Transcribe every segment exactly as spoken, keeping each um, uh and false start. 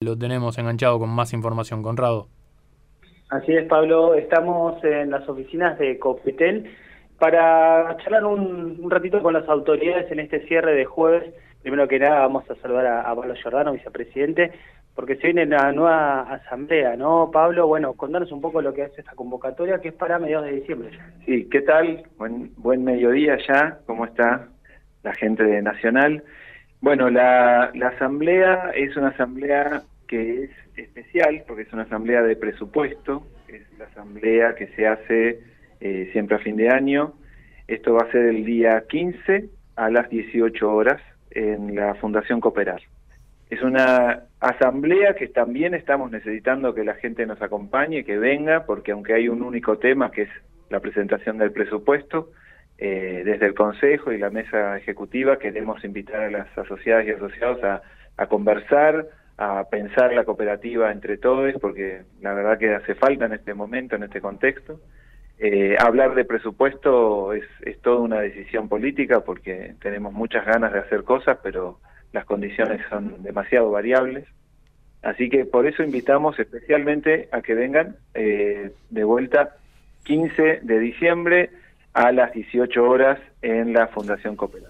Lo tenemos enganchado con más información. Conrado. Así es, Pablo. Estamos en las oficinas de Copetel para charlar un, un ratito con las autoridades en este cierre de jueves. Primero que nada, vamos a saludar a, a Pablo Giordano, vicepresidente, porque se viene la nueva asamblea, ¿no, Pablo? Bueno, contanos un poco lo que es esta convocatoria, que es para mediados de diciembre. Sí, ¿qué tal? Buen, buen mediodía ya. ¿Cómo está la gente de Nacional? Bueno, la, la asamblea es una asamblea que es especial porque es una asamblea de presupuesto, es la asamblea que se hace eh, siempre a fin de año. Esto va a ser el día quince a las dieciocho horas en la Fundación Cooperar. Es una asamblea que también estamos necesitando que la gente nos acompañe, que venga, porque aunque hay un único tema que es la presentación del presupuesto, eh, desde el Consejo y la Mesa Ejecutiva queremos invitar a las asociadas y asociados a, a conversar, a pensar la cooperativa entre todos, porque la verdad que hace falta en este momento, en este contexto. Eh, hablar de presupuesto es, es toda una decisión política, porque tenemos muchas ganas de hacer cosas, pero las condiciones son demasiado variables. Así que por eso invitamos especialmente a que vengan eh, de vuelta quince de diciembre a las dieciocho horas en la Fundación Cooperar.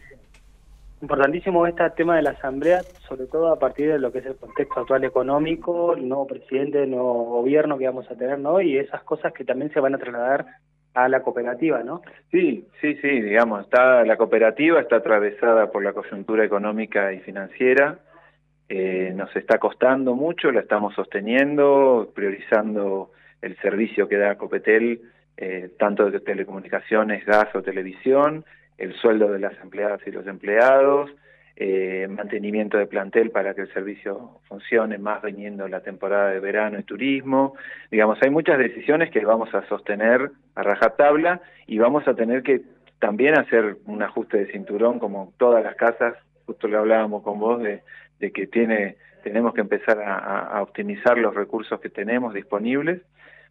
Importantísimo este tema de la asamblea, sobre todo a partir de lo que es el contexto actual económico, el nuevo presidente, el nuevo gobierno que vamos a tener, ¿no? Y esas cosas que también se van a trasladar a la cooperativa, ¿no? Sí, sí, sí, digamos, está la cooperativa está atravesada por la coyuntura económica y financiera, eh, nos está costando mucho, la estamos sosteniendo, priorizando el servicio que da Copetel, eh, tanto de telecomunicaciones, gas o televisión, el sueldo de las empleadas y los empleados, eh, mantenimiento de plantel para que el servicio funcione, más viniendo la temporada de verano y turismo. Digamos, hay muchas decisiones que vamos a sostener a rajatabla y vamos a tener que también hacer un ajuste de cinturón como todas las casas. Justo lo hablábamos con vos de, de que tiene tenemos que empezar a, a optimizar los recursos que tenemos disponibles,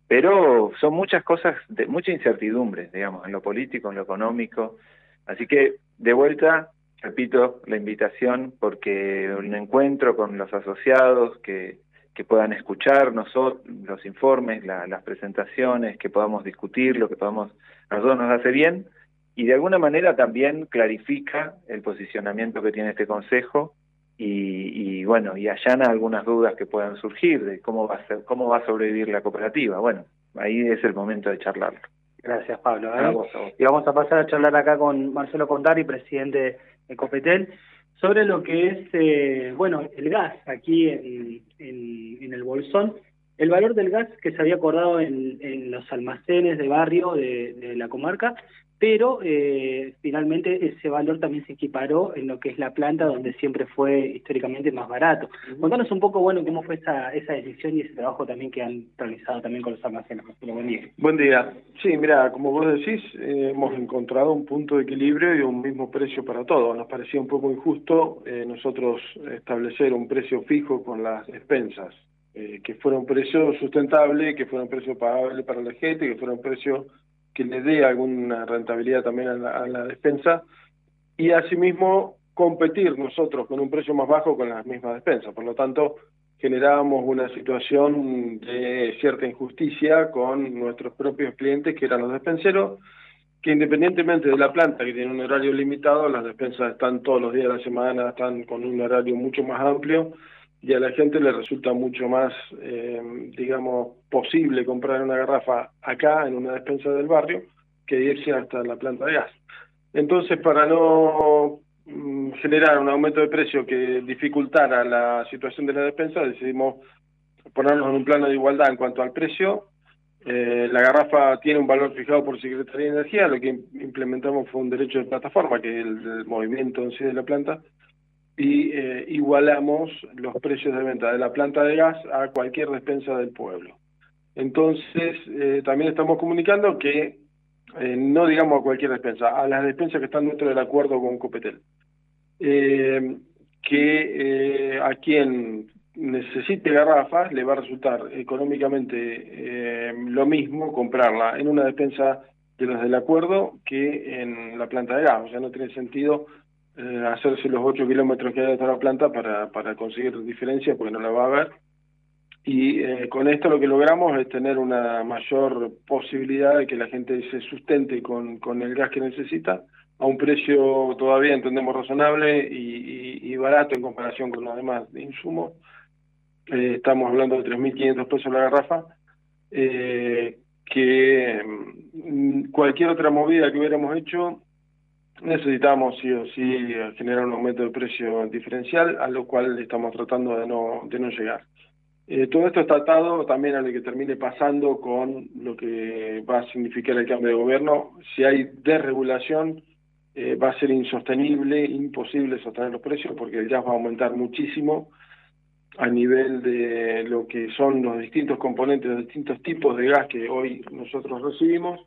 pero son muchas cosas, de mucha incertidumbre, digamos, en lo político, en lo económico. Así que, de vuelta, repito la invitación, porque un encuentro con los asociados, que, que puedan escuchar nosotros los informes, la, las presentaciones, que podamos discutirlo, que podamos, a nosotros nos hace bien, y de alguna manera también clarifica el posicionamiento que tiene este Consejo, y, y bueno, y allana algunas dudas que puedan surgir de cómo va a ser, cómo va a sobrevivir la cooperativa. Bueno, ahí es el momento de charlarlo. Gracias, Pablo. ¿eh? A vos, a vos. Y vamos a pasar a charlar acá con Marcelo Contari, presidente de Copetel, sobre lo que es, eh, bueno, el gas aquí en, en, en el Bolsón. El valor del gas que se había acordado en, en los almacenes de barrio de, de la comarca, pero eh, finalmente ese valor también se equiparó en lo que es la planta, donde siempre fue históricamente más barato. Uh-huh. Contanos un poco, bueno, cómo fue esa, esa decisión y ese trabajo también que han realizado también con los almacenes. Buen día. Buen día. Sí, mira, como vos decís, eh, hemos encontrado un punto de equilibrio y un mismo precio para todos. Nos parecía un poco injusto eh, nosotros establecer un precio fijo con las despensas, eh, que fuera un precio sustentable, que fuera un precio pagable para la gente, que fuera un precio que le dé alguna rentabilidad también a la, a la despensa, y asimismo competir nosotros con un precio más bajo con las mismas despensas. Por lo tanto, generábamos una situación de cierta injusticia con nuestros propios clientes, que eran los despenseros, que independientemente de la planta, que tiene un horario limitado, las despensas están todos los días de la semana, están con un horario mucho más amplio, y a la gente le resulta mucho más, eh, digamos, posible comprar una garrafa acá, en una despensa del barrio, que irse hasta la planta de gas. Entonces, para no mm, generar un aumento de precio que dificultara la situación de la despensa, decidimos ponernos en un plano de igualdad en cuanto al precio. Eh, la garrafa tiene un valor fijado por Secretaría de Energía, lo que implementamos fue un derecho de plataforma, que es el, el movimiento en sí de la planta, y eh, igualamos los precios de venta de la planta de gas a cualquier despensa del pueblo. Entonces, eh, también estamos comunicando que eh, no digamos a cualquier despensa, a las despensas que están dentro del acuerdo con Copetel, eh, que eh, a quien necesite garrafas le va a resultar económicamente eh, lo mismo comprarla en una despensa de las del acuerdo que en la planta de gas. O sea, no tiene sentido eh, hacerse los ocho kilómetros que hay hasta la planta para, para conseguir diferencia, porque no la va a haber. Y eh, con esto lo que logramos es tener una mayor posibilidad de que la gente se sustente con, con el gas que necesita, a un precio todavía entendemos razonable y, y, y barato en comparación con los demás insumos. Eh, estamos hablando de tres mil quinientos pesos la garrafa, eh, que mm, cualquier otra movida que hubiéramos hecho necesitamos sí o sí generar un aumento de precio diferencial, a lo cual estamos tratando de no, de no llegar. Eh, todo esto está atado también a lo que termine pasando con lo que va a significar el cambio de gobierno. Si hay desregulación, eh, va a ser insostenible, imposible sostener los precios, porque el gas va a aumentar muchísimo a nivel de lo que son los distintos componentes, los distintos tipos de gas que hoy nosotros recibimos.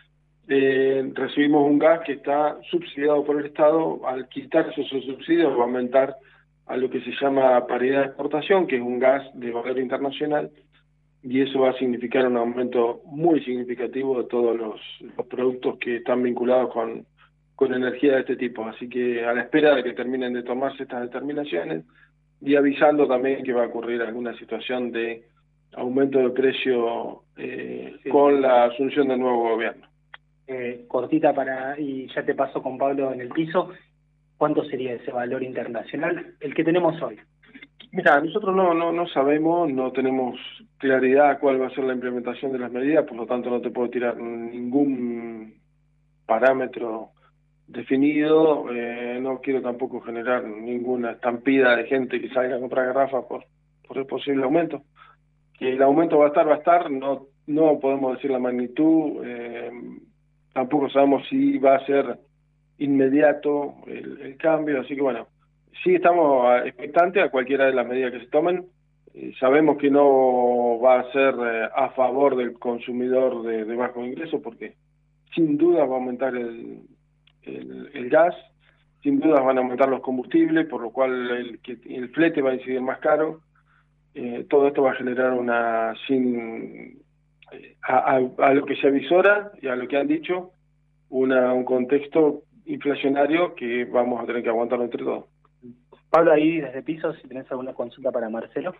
Eh, recibimos un gas que está subsidiado por el Estado. Al quitarse esos subsidios va a aumentar a lo que se llama paridad de exportación, que es un gas de valor internacional, y eso va a significar un aumento muy significativo de todos los, los productos que están vinculados con, con energía de este tipo. Así que a la espera de que terminen de tomarse estas determinaciones y avisando también que va a ocurrir alguna situación de aumento de precio eh, sí. con la asunción del nuevo gobierno. Eh, cortita para, y ya te paso con Pablo en el piso. ¿Cuánto sería ese valor internacional, el que tenemos hoy? Mira, nosotros no, no, no sabemos, no tenemos claridad cuál va a ser la implementación de las medidas, por lo tanto no te puedo tirar ningún parámetro definido. Eh, no quiero tampoco generar ninguna estampida de gente que salga a comprar garrafas por, por el posible aumento. Que el aumento va a estar, va a estar, no, no podemos decir la magnitud, eh, tampoco sabemos si va a ser inmediato el, el cambio, así que bueno, sí estamos expectantes a cualquiera de las medidas que se tomen. Eh, sabemos que no va a ser eh, a favor del consumidor de, de bajo ingreso, porque sin duda va a aumentar el, el, el gas, sin duda van a aumentar los combustibles, por lo cual el, que, el flete va a incidir más caro. Eh, todo esto va a generar una, sin eh, a, a, a lo que se avisora y a lo que han dicho, una, un contexto inflacionario que vamos a tener que aguantarlo entre todos. Pablo, ahí desde piso, si tenés alguna consulta para Marcelo.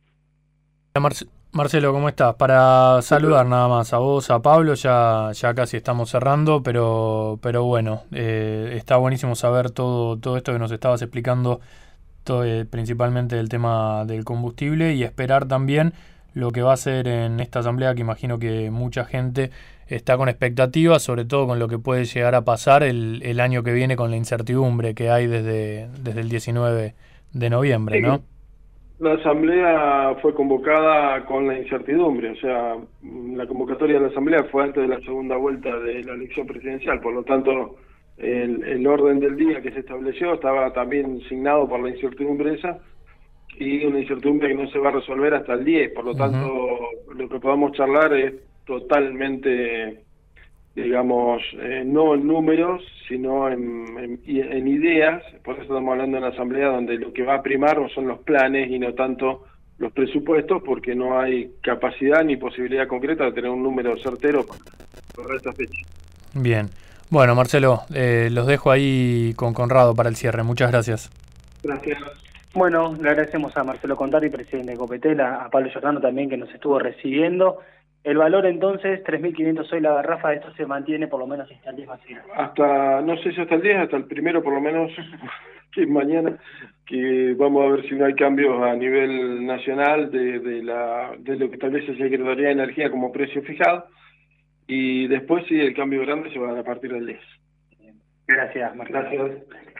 Marce Marcelo, ¿cómo estás? Para saludar nada más a vos, a Pablo, ya, ya casi estamos cerrando, pero, pero bueno, eh, está buenísimo saber todo, todo esto que nos estabas explicando, todo, eh, principalmente el tema del combustible, y esperar también lo que va a ser en esta asamblea, que imagino que mucha gente está con expectativas, sobre todo con lo que puede llegar a pasar el, el año que viene, con la incertidumbre que hay desde, desde el diecinueve de noviembre, ¿no? La asamblea fue convocada con la incertidumbre, o sea, la convocatoria de la asamblea fue antes de la segunda vuelta de la elección presidencial, por lo tanto, el, el orden del día que se estableció estaba también signado por la incertidumbre esa, y una incertidumbre que no se va a resolver hasta el diez, por lo tanto, uh-huh. lo que podamos charlar es totalmente, digamos, eh, no en números, sino en, en, en ideas. Por eso estamos hablando en la asamblea, donde lo que va a primar son los planes y no tanto los presupuestos, porque no hay capacidad ni posibilidad concreta de tener un número certero para esta fecha. Bien. Bueno, Marcelo, eh, los dejo ahí con Conrado para el cierre. Muchas gracias. Gracias. Bueno, le agradecemos a Marcelo Contari, presidente de Copetel, a, a Pablo Giordano también, que nos estuvo recibiendo. El valor entonces, tres mil quinientos hoy la garrafa, esto se mantiene por lo menos hasta el diez vacío. Hasta, no sé si hasta el diez, hasta el primero por lo menos, que es mañana, que vamos a ver si no hay cambios a nivel nacional de, de, la, de lo que establece la Secretaría de Energía como precio fijado, y después sí, el cambio grande se va a dar a partir del diez. Gracias, Marcelo. Gracias.